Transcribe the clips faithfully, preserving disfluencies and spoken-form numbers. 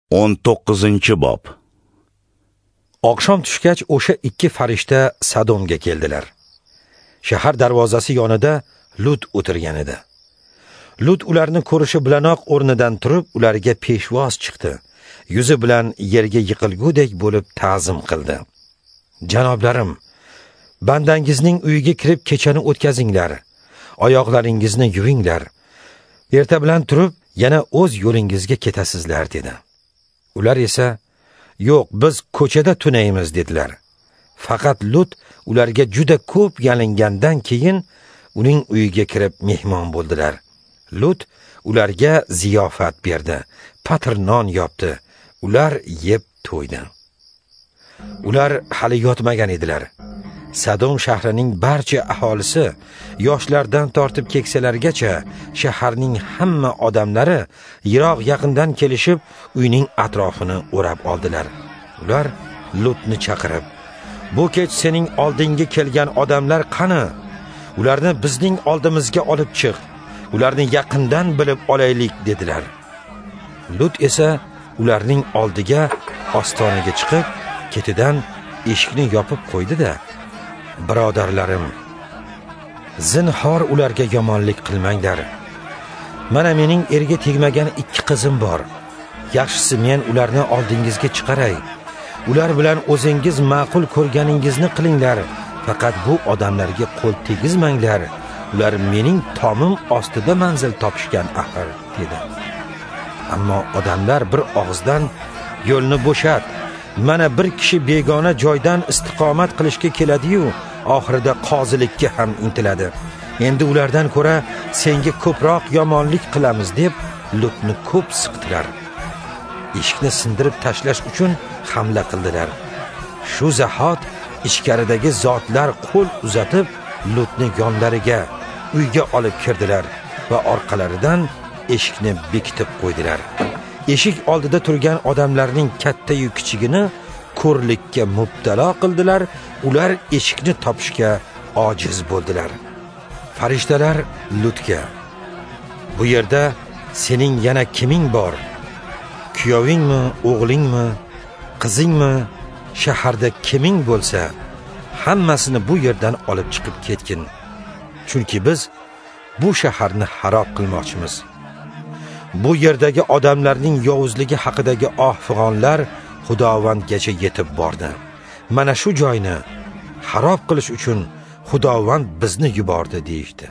o'n to'qqizinchi bob. Oqshom tushgach o'sha ikki farishta Sodomga keldilar. Shahar darvozasi yonida Lut o'tirgan edi. Lut ularni ko'rishi bilanoq o'rnidan turib, ularga peshvoz chiqdi. Yuzi bilan yerga yiqilgudek bo'lib ta'zim qildi. Janoblarim, bandangizning uyiga kirib kechani o'tkazinglar. Oyoqlaringizni yuvinglar. Erta bilan turib, yana o'z yo'lingizga ketasizlar dedi. Ular esa, yo'q, biz ko'chada tunaymiz dedilar. Faqat Lut ularga juda ko'p yalingandan keyin uning uyiga kirib mehmon bo'ldilar. Lut ularga ziyofat berdi, patr non yopdi. Ular yeb to'ydi. Ular hali yotmagan edilar. Sodom shahrining barcha aholisi, yoshlardan tortib keksalargacha, shaharning hamma odamlari yiroq yaqindan kelishib, uyning atrofini o'rab oldilar. Ular Lutni chaqirib, "Bu kech sening oldinga kelgan odamlar qani? Ularni bizning oldimizga olib chiq. Ularni yaqindan bilib olaylik" dedilar. Lut esa ularning oldiga ostonaga chiqib, ketidan eshikni yopib qo'ydi-da, "Birodarlarim, zinhor ularga yomonlik qilmanglar. Mana mening erga tegmagan ikki qizim bor. Yaxshisi men ularni oldingizga chiqaray. Ular bilan o'zingiz ma'qul ko'rganingizni qilinglar. Faqat bu odamlarga qo'l tegizmanglar. Ular mening tomim ostida manzil topishgan axir" dedi. Ammo odamlar bir og'izdan "Yo'lni bo'shat. Mana bir kishi begona joydan istiqomat qilishga keladi-yu, oxirida qozilikka ham intiladi. Endi ulardan ko'ra senga ko'proq yomonlik qilamiz" deb Lutni ko'p siqdilar. Eshikni sindirib tashlash uchun hamla qildilar. Shu zahot ichkaridagi zotlar qo'l uzatib Lutni yonlariga, uyga olib kirdilar va orqalaridan eshikni bekitib qo'ydilar. Eshik oldida turgan odamlarning katta-yu kichigini ko'rlikka mubtalo qildilar. Ular eshikni topishga ojiz bo'ldilar. Farishtalar Lutga, "Bu yerda sening yana kiming bor? Kuyovingmi, o'g'lingmi, qizingmi, shaharda kiming bo'lsa, hammasini bu yerdan olib chiqib ketgin. Chunki biz bu shaharni xarob qilmoqchimiz. Bu yerdagi odamlarning yovuzligi haqidagi oh-fig'onlar Xudovandgacha yetib bordi. Mana shu joyni xarob qilish uchun Xudovand bizni yubordi" deydi.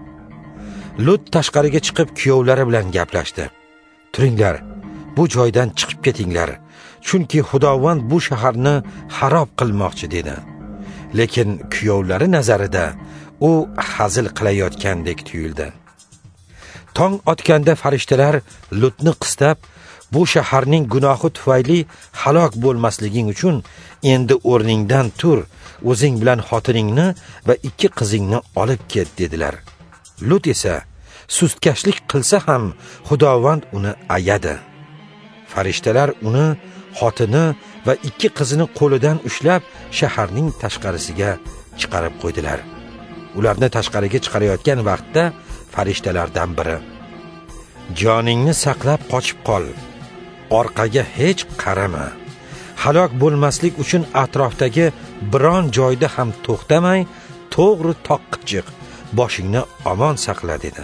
Lut tashqariga chiqib kuyovlari bilan gaplashdi. "Turinglar, bu joydan chiqib ketinglar, chunki Xudovand bu shaharni xarob qilmoqchi" dedi. Lekin kuyovlari nazarida u hazil qilayotgandek tuyuldi. Tong otganda farishtalar Lutni qistab, "Bu shaharning gunohi tufayli halok bo'lmasliging uchun endi o'rningdan tur, o'zing bilan xotiningni va ikki qizingni olib ket" dedilar. Lut esa sustkashlik qilsa ham Xudovand uni ayadi. Farishtalar uni, xotini va ikki qizini qo'lidan ushlab shaharning tashqarisiga chiqarib qo'ydilar. Ularni tashqariga chiqarayotgan vaqtda farishtalardan biri, "Joningni saqlab qochib qol. Orqaga hech qarama. Halok bo'lmaslik uchun atrofdagi biron joyda ham to'xtamay, to'g'ri toqqa chiq. Boshingni omon saqla" dedi.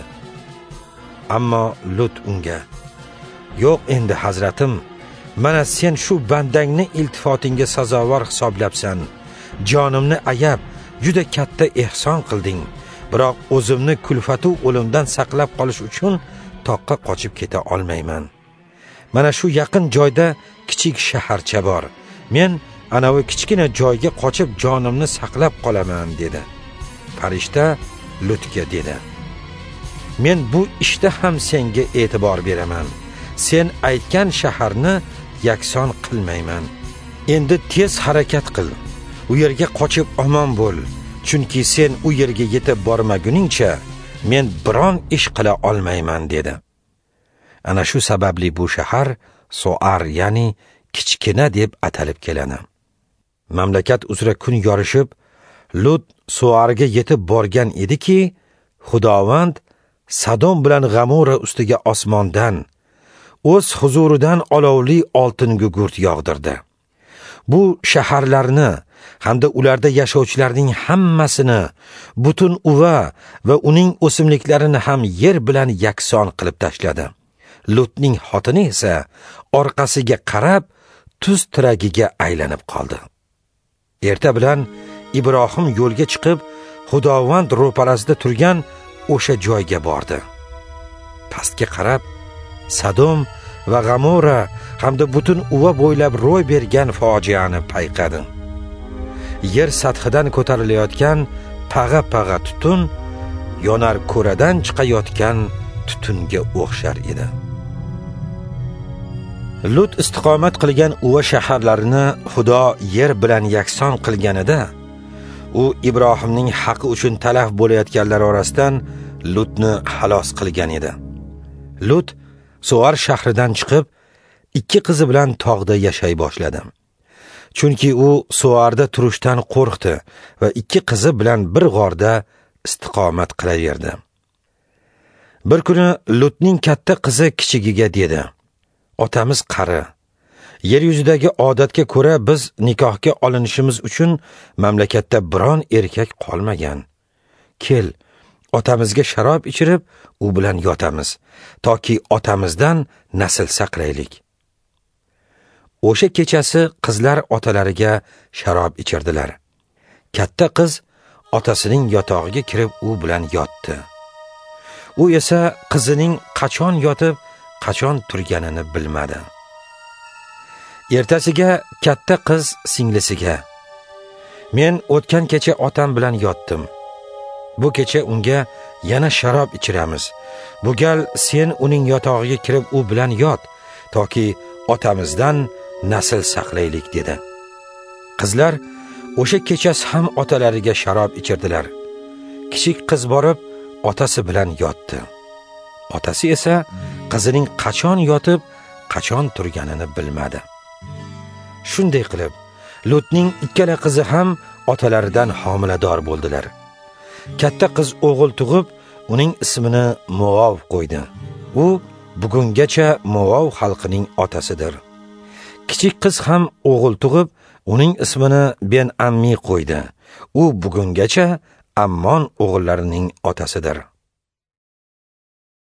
Ammo Lut unga, "Yo'q endi hazratim, mana sen shu bandangni iltifotingga sazovor hisoblabsan. Jonimni ayab juda katta ehson qilding. Biroq o'zimni kulfatu o'limdan saqlab qolish uchun toqqa qochib keta olmayman. Mana shu yaqin joyda kichik shaharcha bor. Men ana o'sha kichkina joyga qochib jonimni saqlab qolaman" dedi. Farishta Lutga dedi, "Men bu ishda ham senga e'tibor beraman. Sen aytgan shaharni yakson qilmayman. Endi tez harakat qil. U yerga qochib omon bo'l. Chunki sen u yerga yetib bormaguningcha men biron ish qila olmayman" dedi. Ana shu sababli bu shahar Soar, ya'ni kichkina deb atalib keladi. Mamlakat uzra kun yorishib, Lut Soarga yetib borgan ediki, Xudovand Sodom bilan G'amora ustiga osmondan, o'z huzuridan olovli oltin gugurt yog'dirdi. Bu shaharlarni hamda ularda yashovchilarning hammasini, butun uva va uning o'simliklarini ham yer bilan yakson qilib tashladi. Lutning xotini esa orqasiga qarab tuz tiragiga aylanib qoldi. Erta bilan Ibrohim yo'lga chiqib, Xudovand ro'parasida turgan o'sha joyga bordi. Pastga qarab, Sadom va G'amora hamda butun uva bo'ylab ro'y bergan fojiani payqadi. Yer sathidan ko'tarilayotgan pag'a-pag'a tutun yonar ko'radan chiqayotgan tutunga o'xshar edi. Lut istiqomat qilgan uva shaharlarini Xudo yer bilan yakson qilganida, u Ibrohimning haqi uchun talaf bo'layotganlar orasidan Lutni xalos qilgan edi. Lut Suar shahridan chiqib, ikki qizi bilan tog'da yashay boshladi. Chunki u Suarda turishdan qo'rqdi va ikki qizi bilan bir g'orda istiqomat qilaverdi. Bir kuni Lutning katta qizi kichigiga dedi: "Otamiz qari. Yer yuzidagi odatga ko'ra biz nikohga olinishimiz uchun mamlakatda biron erkak qolmagan. Kel, otamizga sharob ichirib, u bilan yotamiz, toki otamizdan nasl saqlaylik." O'sha kechasi qizlar otalariga sharob ichirdilar. Katta qiz otasining yotog'iga kirib u bilan yotdi. U esa qizining qachon yotib, qachon turganini bilmadi. Ertasiga katta qiz singlisiga: "Men o'tgan kecha otam bilan yotdim. Bu kecha unga yana sharob ichiramiz. Bu gal sen uning yotog'iga kirib u bilan yot, toki otamizdan nasl saqlaylik" dedi. Qizlar o'sha kechasi ham otalariga sharob ichirdilar. Kichik qiz borib otasi bilan yotdi. Otasi esa qizining qachon yotib, qachon turganini bilmadi. Shunday qilib, Lutning ikkala qizi ham otalaridan homilador bo'ldilar. Katta qiz o'g'il tug'ib, uning ismini Moav qo'ydi. U bugungacha Moav xalqining otasidir. Kichik qiz ham o'g'il tug'ib, uning ismini Ben Ammi qo'ydi. U bugungacha Ammon o'g'illarining otasidir.